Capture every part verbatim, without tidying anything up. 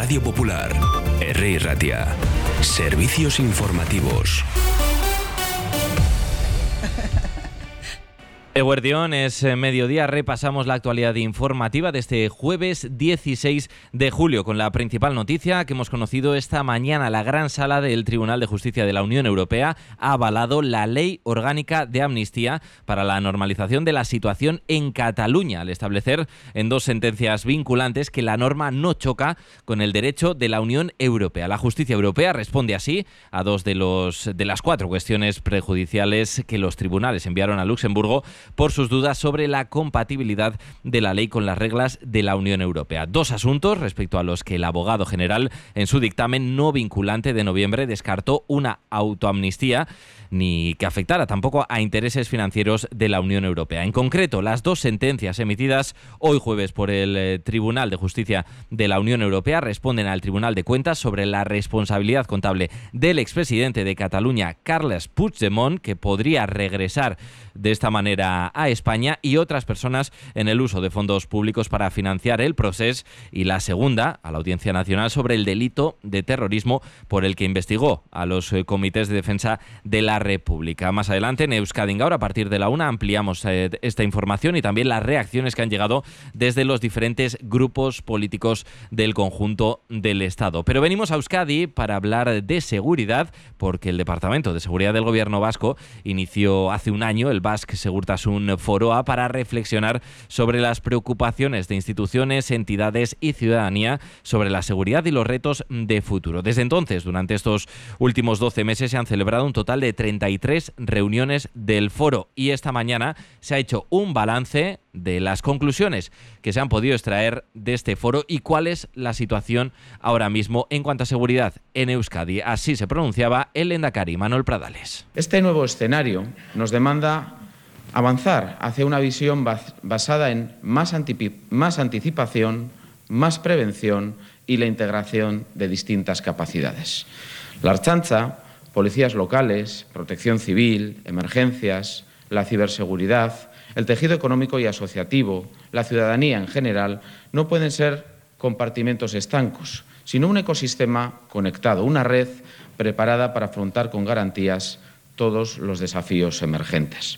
Radio Popular, Herri Ratia, servicios informativos. Eguerdión, es mediodía, repasamos la actualidad informativa de este jueves dieciséis de julio con la principal noticia que hemos conocido esta mañana. La Gran Sala del Tribunal de Justicia de la Unión Europea ha avalado la Ley Orgánica de Amnistía para la normalización de la situación en Cataluña, al establecer en dos sentencias vinculantes que la norma no choca con el derecho de la Unión Europea. La justicia europea responde así a dos de, los, de las cuatro cuestiones prejudiciales que los tribunales enviaron a Luxemburgo por sus dudas sobre la compatibilidad de la ley con las reglas de la Unión Europea. Dos asuntos respecto a los que el abogado general, en su dictamen no vinculante de noviembre, descartó una autoamnistía ni que afectara tampoco a intereses financieros de la Unión Europea. En concreto, las dos sentencias emitidas hoy jueves por el eh, Tribunal de Justicia de la Unión Europea responden al Tribunal de Cuentas sobre la responsabilidad contable del expresidente de Cataluña, Carles Puigdemont, que podría regresar de esta manera a España, y otras personas en el uso de fondos públicos para financiar el proceso, y la segunda a la Audiencia Nacional sobre el delito de terrorismo por el que investigó a los eh, comités de defensa de la República. Más adelante en Euskadi Gaur, a partir de la una, ampliamos eh, esta información y también las reacciones que han llegado desde los diferentes grupos políticos del conjunto del Estado. Pero venimos a Euskadi para hablar de seguridad, porque el Departamento de Seguridad del Gobierno vasco inició hace un año el Basque Segurtasun Foroa para reflexionar sobre las preocupaciones de instituciones, entidades y ciudadanía sobre la seguridad y los retos de futuro. Desde entonces, durante estos últimos doce meses, se han celebrado un total de treinta y tres reuniones del foro, y esta mañana se ha hecho un balance de las conclusiones que se han podido extraer de este foro y cuál es la situación ahora mismo en cuanto a seguridad en Euskadi. Así se pronunciaba el lehendakari Manuel Pradales. Este nuevo escenario nos demanda avanzar hacia una visión bas- basada en más, antipi- más anticipación, más prevención y la integración de distintas capacidades. La Ertzaintza, policías locales, protección civil, emergencias, la ciberseguridad, el tejido económico y asociativo, la ciudadanía en general, no pueden ser compartimentos estancos, sino un ecosistema conectado, una red preparada para afrontar con garantías todos los desafíos emergentes.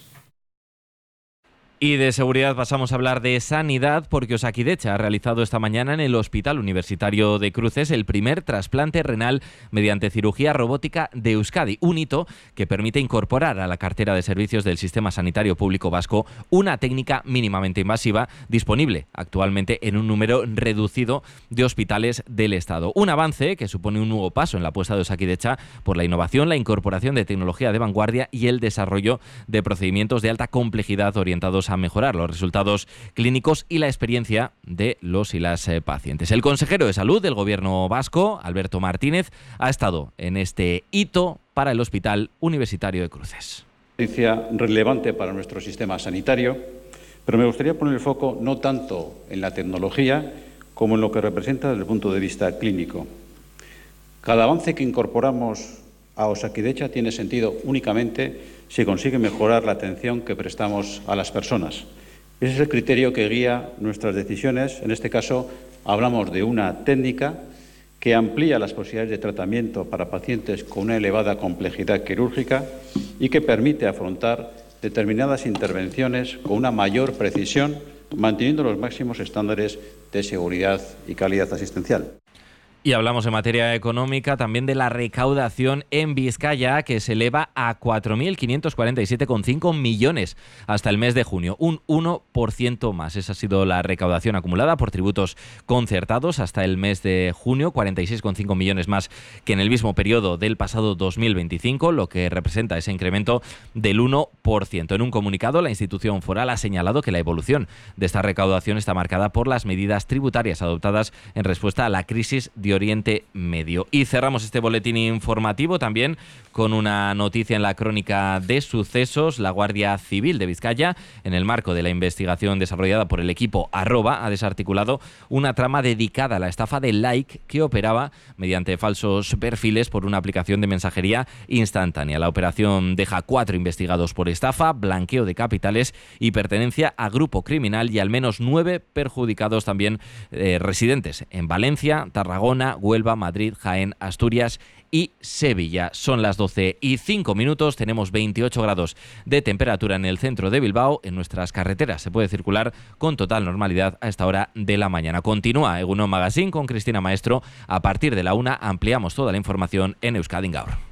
Y de seguridad pasamos a hablar de sanidad, porque Osakidetza ha realizado esta mañana en el Hospital Universitario de Cruces el primer trasplante renal mediante cirugía robótica de Euskadi, un hito que permite incorporar a la cartera de servicios del Sistema Sanitario Público Vasco una técnica mínimamente invasiva disponible actualmente en un número reducido de hospitales del Estado. Un avance que supone un nuevo paso en la apuesta de Osakidetza por la innovación, la incorporación de tecnología de vanguardia y el desarrollo de procedimientos de alta complejidad orientados a a mejorar los resultados clínicos y la experiencia de los y las eh, pacientes. El consejero de Salud del Gobierno vasco, Alberto Martínez, ha estado en este hito para el Hospital Universitario de Cruces. Noticia relevante para nuestro sistema sanitario, pero me gustaría poner el foco no tanto en la tecnología como en lo que representa desde el punto de vista clínico. Cada avance que incorporamos a Osakidetza tiene sentido únicamente si consigue mejorar la atención que prestamos a las personas. Ese es el criterio que guía nuestras decisiones. En este caso, hablamos de una técnica que amplía las posibilidades de tratamiento para pacientes con una elevada complejidad quirúrgica y que permite afrontar determinadas intervenciones con una mayor precisión, manteniendo los máximos estándares de seguridad y calidad asistencial. Y hablamos en materia económica también de la recaudación en Vizcaya, que se eleva a cuatro mil quinientos cuarenta y siete coma cinco millones hasta el mes de junio, un uno por ciento más. Esa ha sido la recaudación acumulada por tributos concertados hasta el mes de junio, cuarenta y seis coma cinco millones más que en el mismo periodo del pasado dos mil veinticinco, lo que representa ese incremento del uno por ciento. En un comunicado, la institución foral ha señalado que la evolución de esta recaudación está marcada por las medidas tributarias adoptadas en respuesta a la crisis de Oriente Medio. Y cerramos este boletín informativo también con una noticia en la crónica de sucesos. La Guardia Civil de Vizcaya, en el marco de la investigación desarrollada por el equipo Arroba, ha desarticulado una trama dedicada a la estafa de Like que operaba mediante falsos perfiles por una aplicación de mensajería instantánea. La operación deja cuatro investigados por estafa, blanqueo de capitales y pertenencia a grupo criminal, y al menos nueve perjudicados también eh, residentes en Valencia, Tarragona, Girona, Huelva, Madrid, Jaén, Asturias y Sevilla. Son las doce y cinco minutos, tenemos veintiocho grados de temperatura en el centro de Bilbao. En nuestras carreteras se puede circular con total normalidad a esta hora de la mañana. Continúa Egunon Magazine con Cristina Maestro. A partir de la una ampliamos toda la información en Euskadi Gaur.